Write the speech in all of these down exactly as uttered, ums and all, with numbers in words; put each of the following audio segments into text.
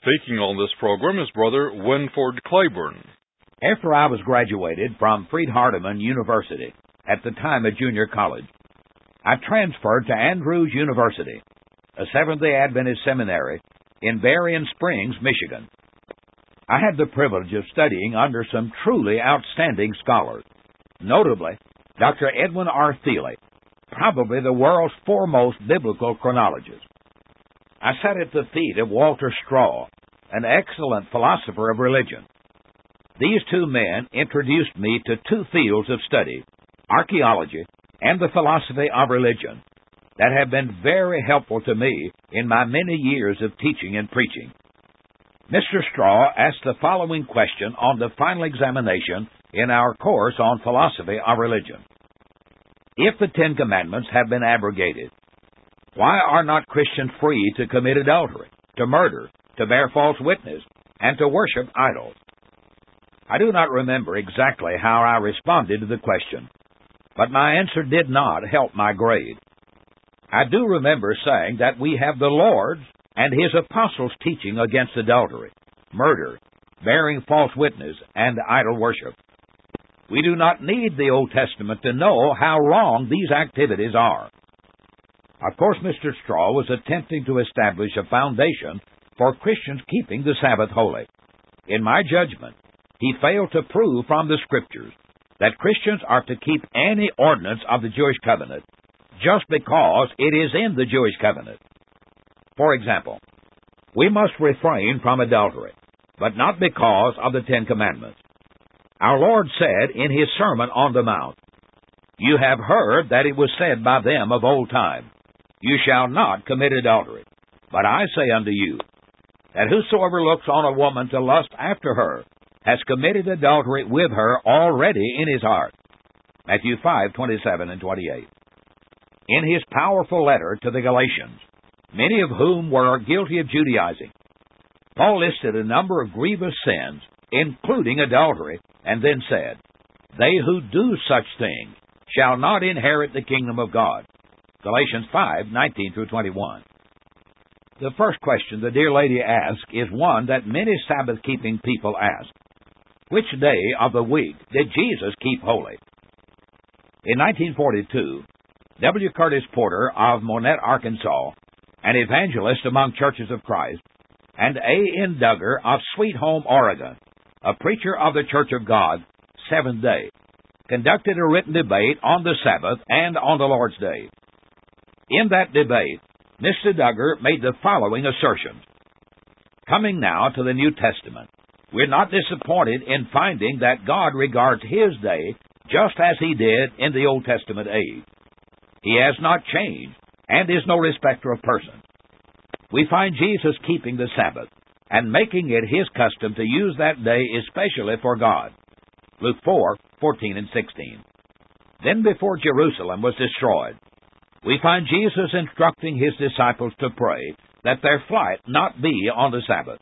Speaking on this program is Brother Winford Claiborne. After I was graduated from Freed-Hardeman University, at the time a junior college, I transferred to Andrews University, a Seventh-day Adventist seminary in Berrien Springs, Michigan. I had the privilege of studying under some truly outstanding scholars, notably Doctor Edwin R. Thiele, probably the world's foremost biblical chronologist. I sat at the feet of Walter Straw, an excellent philosopher of religion. These two men introduced me to two fields of study, archaeology and the philosophy of religion, that have been very helpful to me in my many years of teaching and preaching. Mister Straw asked the following question on the final examination in our course on philosophy of religion. If the Ten Commandments have been abrogated, why are not Christians free to commit adultery, to murder, to bear false witness, and to worship idols? I do not remember exactly how I responded to the question, but my answer did not help my grade. I do remember saying that we have the Lord's and His apostles' teaching against adultery, murder, bearing false witness, and idol worship. We do not need the Old Testament to know how wrong these activities are. Of course, Mister Straw was attempting to establish a foundation for Christians keeping the Sabbath holy. In my judgment, he failed to prove from the Scriptures that Christians are to keep any ordinance of the Jewish covenant just because it is in the Jewish covenant. For example, we must refrain from adultery, but not because of the Ten Commandments. Our Lord said in His Sermon on the Mount, "You have heard that it was said by them of old time, You shall not commit adultery. But I say unto you, that whosoever looks on a woman to lust after her has committed adultery with her already in his heart." Matthew five, twenty-seven and twenty-eight. In his powerful letter to the Galatians, many of whom were guilty of Judaizing, Paul listed a number of grievous sins, including adultery, and then said, "They who do such things shall not inherit the kingdom of God." Galatians five, nineteen through twenty-one. The first question the dear lady asked is one that many Sabbath-keeping people ask. Which day of the week did Jesus keep holy? In nineteen forty-two, W. Curtis Porter of Monette, Arkansas, an evangelist among Churches of Christ, and A. N. Duggar of Sweet Home, Oregon, a preacher of the Church of God, Seventh Day, conducted a written debate on the Sabbath and on the Lord's Day. In that debate, Mister Duggar made the following assertions. Coming now to the New Testament, we're not disappointed in finding that God regards His day just as He did in the Old Testament age. He has not changed and is no respecter of persons. We find Jesus keeping the Sabbath and making it His custom to use that day especially for God. Luke four, fourteen and sixteen. Then before Jerusalem was destroyed, we find Jesus instructing His disciples to pray that their flight not be on the Sabbath.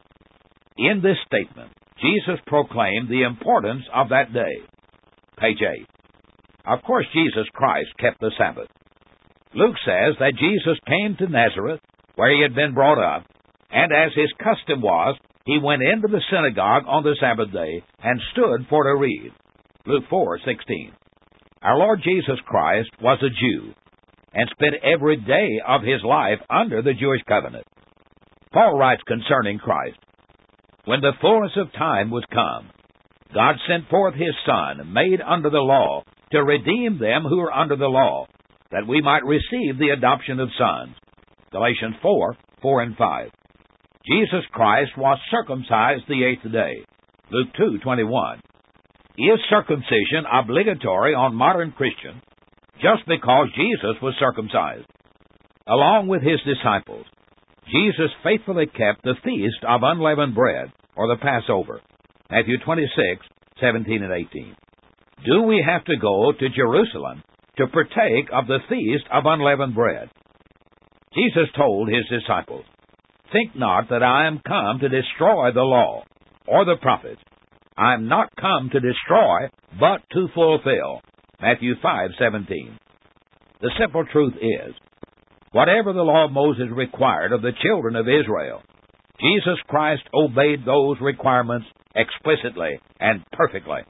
In this statement, Jesus proclaimed the importance of that day. Page eight. Of course, Jesus Christ kept the Sabbath. Luke says that Jesus came to Nazareth, where He had been brought up, and as His custom was, He went into the synagogue on the Sabbath day and stood for to read. Luke four, sixteen. Our Lord Jesus Christ was a Jew and spent every day of His life under the Jewish covenant. Paul writes concerning Christ, "When the fullness of time was come, God sent forth His Son, made under the law, to redeem them who are under the law, that we might receive the adoption of sons." Galatians four, four and five. Jesus Christ was circumcised the eighth day. Luke two, twenty-one. Is circumcision obligatory on modern Christians just because Jesus was circumcised? Along with His disciples, Jesus faithfully kept the feast of unleavened bread, or the Passover. Matthew twenty-six, seventeen and eighteen. Do we have to go to Jerusalem to partake of the feast of unleavened bread? Jesus told His disciples, "Think not that I am come to destroy the law or the prophets. I am not come to destroy, but to fulfill." Matthew five, seventeen. The simple truth is, whatever the law of Moses required of the children of Israel, Jesus Christ obeyed those requirements explicitly and perfectly.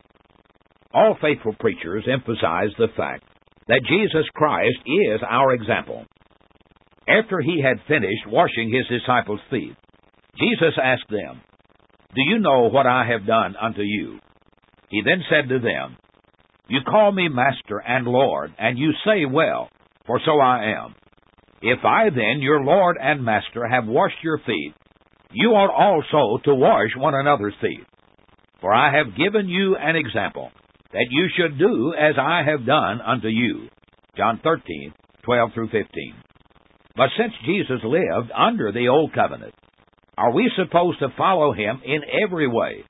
All faithful preachers emphasize the fact that Jesus Christ is our example. After he had finished washing his disciples' feet, Jesus asked them, "Do you know what I have done unto you?" He then said to them, "You call me Master and Lord, and you say well, for so I am. If I then, your Lord and Master, have washed your feet, you ought also to wash one another's feet. For I have given you an example, that you should do as I have done unto you." John thirteen, twelve through fifteen. But since Jesus lived under the Old Covenant, are we supposed to follow him in every way?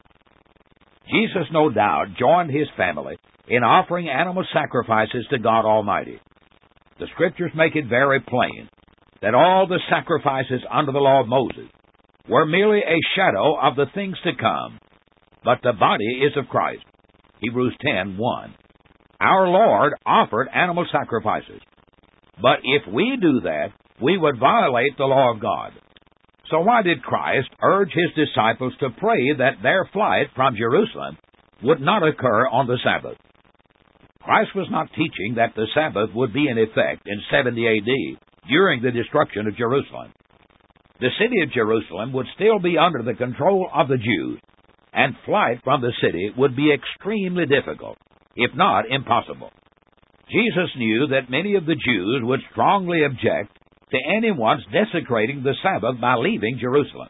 Jesus, no doubt, joined his family in offering animal sacrifices to God Almighty. The Scriptures make it very plain that all the sacrifices under the law of Moses were merely a shadow of the things to come, but the body is of Christ. Hebrews ten, one. Our Lord offered animal sacrifices, but if we do that, we would violate the law of God. So why did Christ urge his disciples to pray that their flight from Jerusalem would not occur on the Sabbath? Christ was not teaching that the Sabbath would be in effect in seventy A D during the destruction of Jerusalem. The city of Jerusalem would still be under the control of the Jews, and flight from the city would be extremely difficult, if not impossible. Jesus knew that many of the Jews would strongly object to anyone's desecrating the Sabbath by leaving Jerusalem.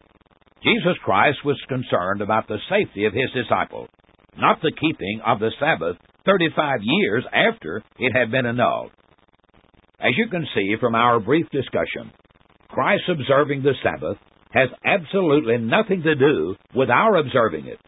Jesus Christ was concerned about the safety of his disciples, not the keeping of the Sabbath thirty-five years after it had been annulled. As you can see from our brief discussion, Christ observing the Sabbath has absolutely nothing to do with our observing it.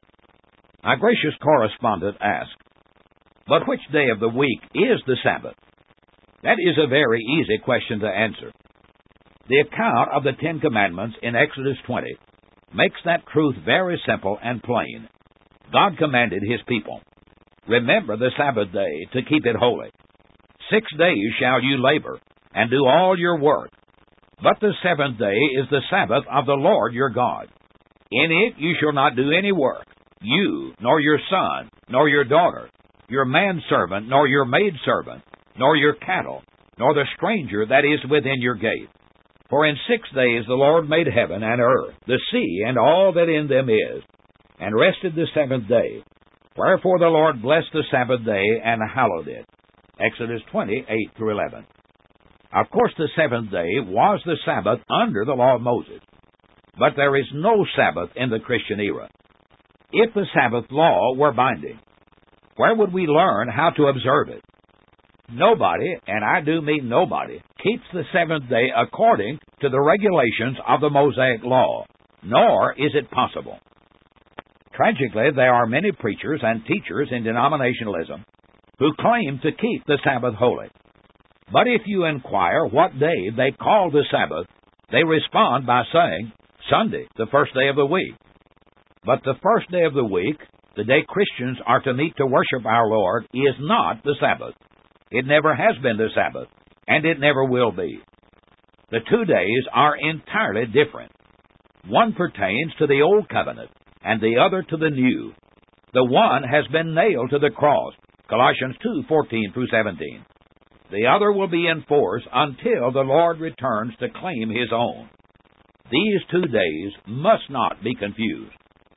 Our gracious correspondent asked, "But which day of the week is the Sabbath?" That is a very easy question to answer. The account of the Ten Commandments in Exodus twenty makes that truth very simple and plain. God commanded his people, "Remember the Sabbath day to keep it holy. Six days shall you labor, and do all your work. But the seventh day is the Sabbath of the Lord your God. In it you shall not do any work, you, nor your son, nor your daughter, your manservant, nor your maidservant, nor your cattle, nor the stranger that is within your gate. For in six days the Lord made heaven and earth, the sea, and all that in them is, and rested the seventh day. Wherefore the Lord blessed the Sabbath day and hallowed it." Exodus twenty, eight through eleven. Of course, the seventh day was the Sabbath under the law of Moses. But there is no Sabbath in the Christian era. If the Sabbath law were binding, where would we learn how to observe it? Nobody, and I do mean nobody, keeps the seventh day according to the regulations of the Mosaic law, nor is it possible. Tragically, there are many preachers and teachers in denominationalism who claim to keep the Sabbath holy. But if you inquire what day they call the Sabbath, they respond by saying, "Sunday, the first day of the week." But the first day of the week, the day Christians are to meet to worship our Lord, is not the Sabbath. It never has been the Sabbath, and it never will be. The two days are entirely different. One pertains to the Old Covenant, and the other to the New. The one has been nailed to the cross, Colossians two, fourteen through seventeen. The other will be in force until the Lord returns to claim his own. These two days must not be confused.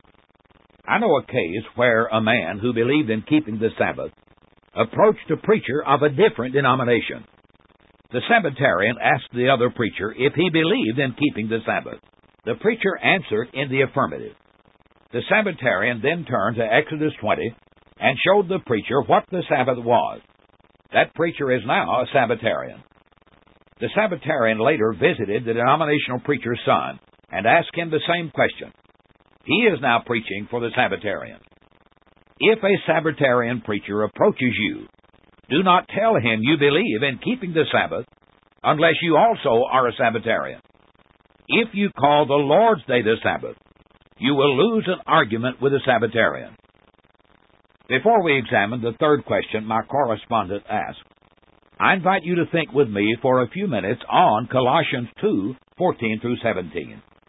I know a case where a man who believed in keeping the Sabbath approached a preacher of a different denomination. The Sabbatarian asked the other preacher if he believed in keeping the Sabbath. The preacher answered in the affirmative. The Sabbatarian then turned to Exodus twenty and showed the preacher what the Sabbath was. That preacher is now a Sabbatarian. The Sabbatarian later visited the denominational preacher's son and asked him the same question. He is now preaching for the Sabbatarian. If a Sabbatarian preacher approaches you, do not tell him you believe in keeping the Sabbath unless you also are a Sabbatarian. If you call the Lord's Day the Sabbath, you will lose an argument with a Sabbatarian. Before we examine the third question my correspondent asked, I invite you to think with me for a few minutes on Colossians two, fourteen through seventeen.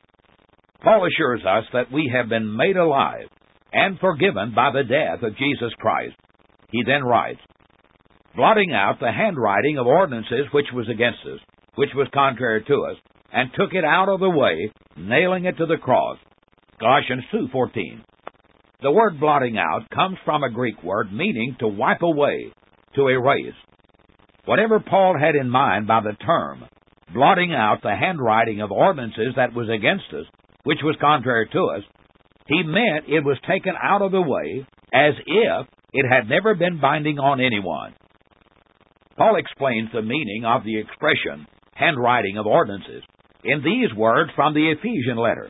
Paul assures us that we have been made alive and forgiven by the death of Jesus Christ. He then writes, blotting out the handwriting of ordinances which was against us, which was contrary to us, and took it out of the way, nailing it to the cross. Colossians two fourteen. The word blotting out comes from a Greek word meaning to wipe away, to erase. Whatever Paul had in mind by the term, blotting out the handwriting of ordinances that was against us, which was contrary to us, he meant it was taken out of the way as if it had never been binding on anyone. Paul explains the meaning of the expression, handwriting of ordinances, in these words from the Ephesian letter.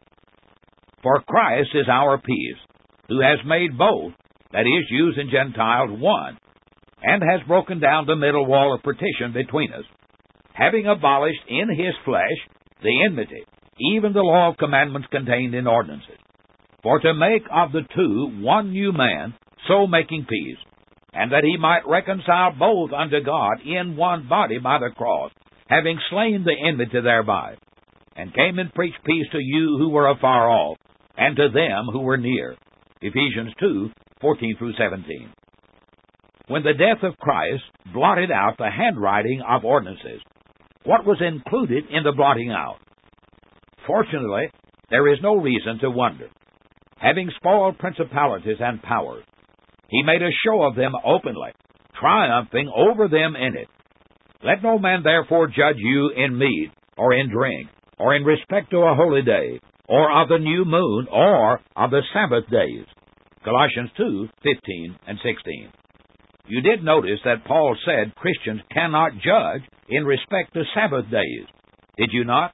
For Christ is our peace, who has made both, that is, Jews and Gentiles, one, and has broken down the middle wall of partition between us, having abolished in his flesh the enmity, even the law of commandments contained in ordinances, for to make of the two one new man, so making peace, and that he might reconcile both unto God in one body by the cross, having slain the enmity thereby, and came and preached peace to you who were afar off, and to them who were near. Ephesians two fourteen through seventeen. When the death of Christ blotted out the handwriting of ordinances, what was included in the blotting out? Fortunately, there is no reason to wonder. Having spoiled principalities and powers, he made a show of them openly, triumphing over them in it. Let no man therefore judge you in meat, or in drink, or in respect to a holy day, or of the new moon, or of the Sabbath days. Colossians two fifteen and sixteen. You did notice that Paul said Christians cannot judge in respect to Sabbath days. Did you not?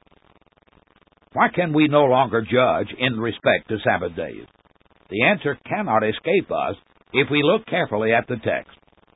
Why can we no longer judge in respect to Sabbath days? The answer cannot escape us if we look carefully at the text.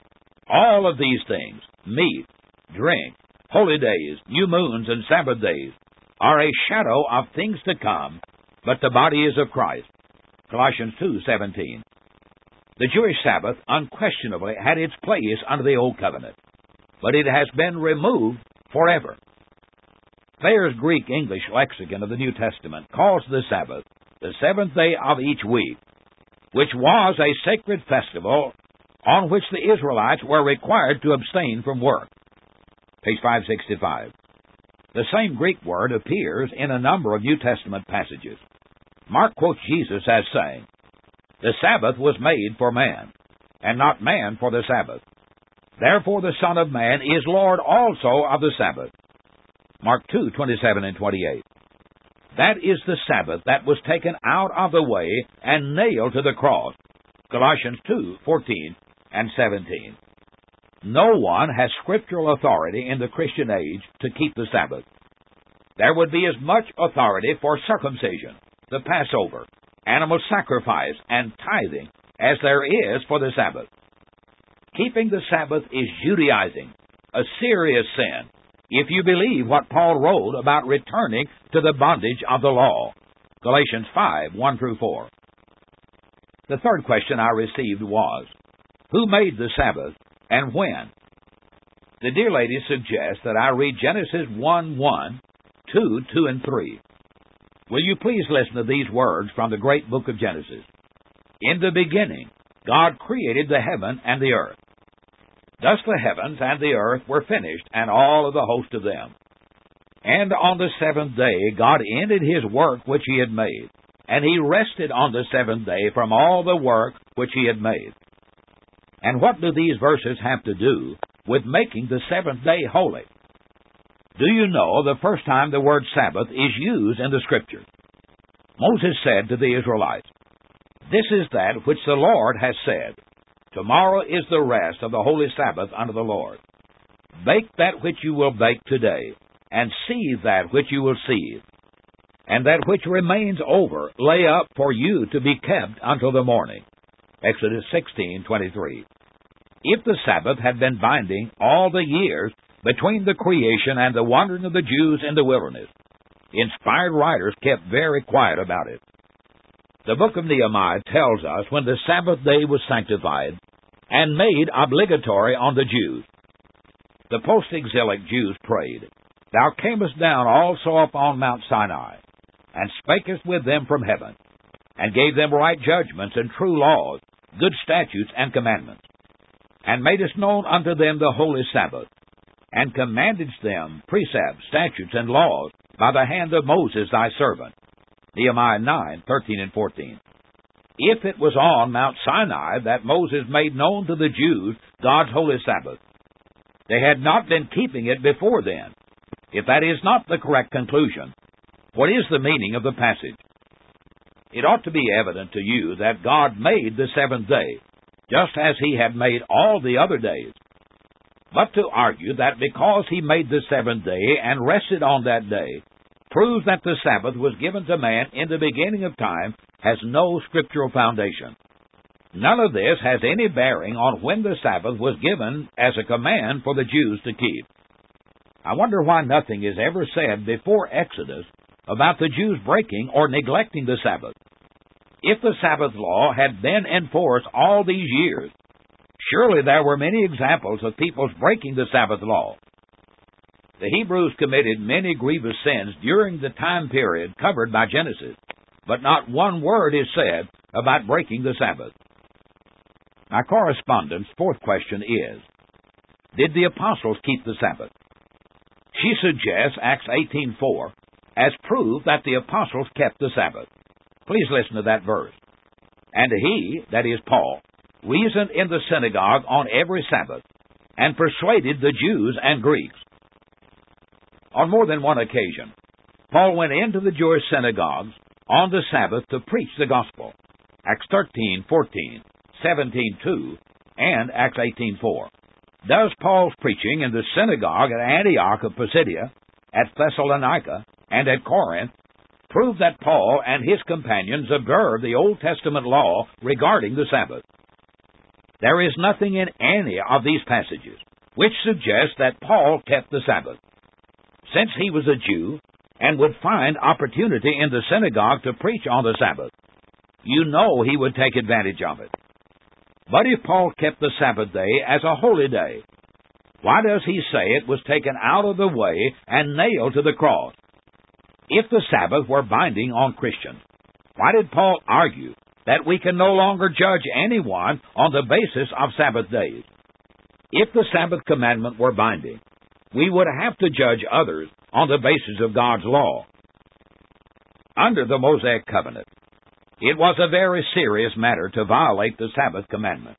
All of these things, meat, drink, holy days, new moons, and Sabbath days, are a shadow of things to come, but the body is of Christ. Colossians two seventeen. The Jewish Sabbath unquestionably had its place under the Old Covenant, but it has been removed forever. Thayer's Greek-English lexicon of the New Testament calls the Sabbath the seventh day of each week, which was a sacred festival on which the Israelites were required to abstain from work. Page five sixty-five. The same Greek word appears in a number of New Testament passages. Mark quotes Jesus as saying, "The Sabbath was made for man, and not man for the Sabbath. Therefore the Son of Man is Lord also of the Sabbath." Mark two twenty-seven and twenty-eight. That is the Sabbath that was taken out of the way and nailed to the cross. Colossians two fourteen and seventeen. No one has scriptural authority in the Christian age to keep the Sabbath. There would be as much authority for circumcision, the Passover, animal sacrifice, and tithing as there is for the Sabbath. Keeping the Sabbath is Judaizing, a serious sin, if you believe what Paul wrote about returning to the bondage of the law. Galatians five one through four. The third question I received was, who made the Sabbath and when? The dear lady suggests that I read Genesis one one, two, two, and three. Will you please listen to these words from the great book of Genesis? In the beginning, God created the heaven and the earth. Thus the heavens and the earth were finished, and all of the host of them. And on the seventh day God ended his work which he had made, and he rested on the seventh day from all the work which he had made. And what do these verses have to do with making the seventh day holy? Do you know the first time the word Sabbath is used in the Scripture? Moses said to the Israelites, "This is that which the Lord has said. Tomorrow is the rest of the holy Sabbath unto the Lord. Bake that which you will bake today, and sieve that which you will sieve. And that which remains over lay up for you to be kept until the morning." Exodus sixteen twenty-three. If the Sabbath had been binding all the years between the creation and the wandering of the Jews in the wilderness, inspired writers kept very quiet about it. The book of Nehemiah tells us when the Sabbath day was sanctified and made obligatory on the Jews. The post-exilic Jews prayed, "Thou camest down also upon Mount Sinai, and spakest with them from heaven, and gave them right judgments and true laws, good statutes and commandments, and madest known unto them the holy Sabbath, and commandedst them precepts, statutes, and laws by the hand of Moses thy servant. Nehemiah nine, thirteen and fourteen. If it was on Mount Sinai that Moses made known to the Jews God's holy Sabbath, they had not been keeping it before then. If that is not the correct conclusion, what is the meaning of the passage? It ought to be evident to you that God made the seventh day, just as He had made all the other days. But to argue that because He made the seventh day and rested on that day proves that the Sabbath was given to man in the beginning of time has no scriptural foundation. None of this has any bearing on when the Sabbath was given as a command for the Jews to keep. I wonder why nothing is ever said before Exodus about the Jews breaking or neglecting the Sabbath. If the Sabbath law had been enforced all these years, surely there were many examples of people's breaking the Sabbath law. The Hebrews committed many grievous sins during the time period covered by Genesis, but not one word is said about breaking the Sabbath. My correspondent's fourth question is, did the apostles keep the Sabbath? She suggests Acts eighteen four as proof that the apostles kept the Sabbath. Please listen to that verse. And he, that is Paul, reasoned in the synagogue on every Sabbath, and persuaded the Jews and Greeks. On more than one occasion, Paul went into the Jewish synagogues on the Sabbath to preach the gospel. Acts thirteen fourteen, seventeen two, and Acts eighteen four. Thus Paul's preaching in the synagogue at Antioch of Pisidia, at Thessalonica, and at Corinth prove that Paul and his companions observed the Old Testament law regarding the Sabbath. There is nothing in any of these passages which suggests that Paul kept the Sabbath. Since he was a Jew and would find opportunity in the synagogue to preach on the Sabbath, you know he would take advantage of it. But if Paul kept the Sabbath day as a holy day, why does he say it was taken out of the way and nailed to the cross? If the Sabbath were binding on Christians, why did Paul argue that we can no longer judge anyone on the basis of Sabbath days? If the Sabbath commandment were binding, we would have to judge others on the basis of God's law. Under the Mosaic covenant, it was a very serious matter to violate the Sabbath commandment.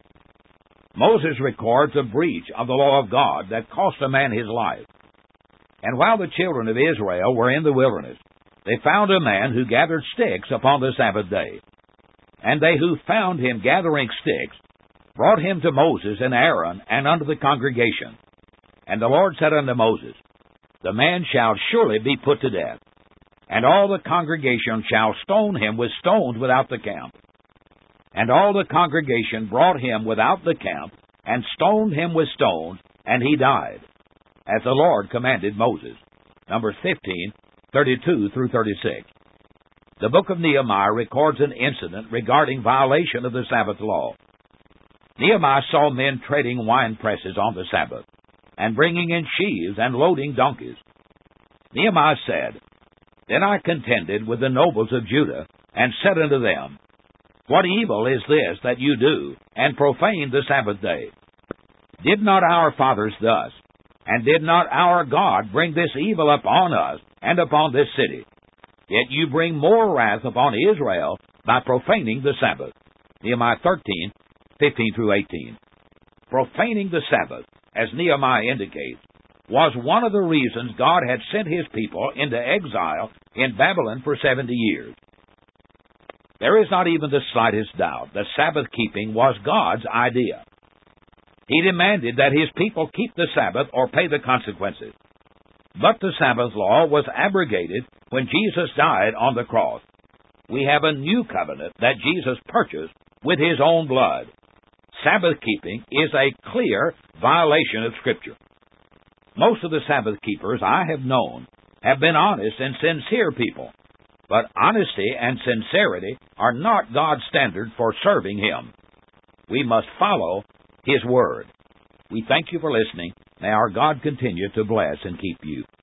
Moses records a breach of the law of God that cost a man his life. And while the children of Israel were in the wilderness, they found a man who gathered sticks upon the Sabbath day. And they who found him gathering sticks brought him to Moses and Aaron and unto the congregation. And the Lord said unto Moses, The man shall surely be put to death, and all the congregation shall stone him with stones without the camp. And all the congregation brought him without the camp, and stoned him with stones, and he died, as the Lord commanded Moses. Numbers fifteen, thirty-two through thirty-six. The book of Nehemiah records an incident regarding violation of the Sabbath law. Nehemiah saw men treading wine presses on the Sabbath, and bringing in sheaves and loading donkeys. Nehemiah said, Then I contended with the nobles of Judah, and said unto them, What evil is this that you do, and profane the Sabbath day? Did not our fathers thus, and did not our God bring this evil upon us, and upon this city? Yet you bring more wrath upon Israel by profaning the Sabbath. Nehemiah thirteen, fifteen through eighteen. Profaning the Sabbath, as Nehemiah indicates, was one of the reasons God had sent His people into exile in Babylon for seventy years. There is not even the slightest doubt that Sabbath-keeping was God's idea. He demanded that His people keep the Sabbath or pay the consequences. But the Sabbath law was abrogated when Jesus died on the cross. We have a new covenant that Jesus purchased with His own blood. Sabbath-keeping is a clear violation of Scripture. Most of the Sabbath keepers I have known have been honest and sincere people, but honesty and sincerity are not God's standard for serving Him. We must follow His Word. We thank you for listening. May our God continue to bless and keep you.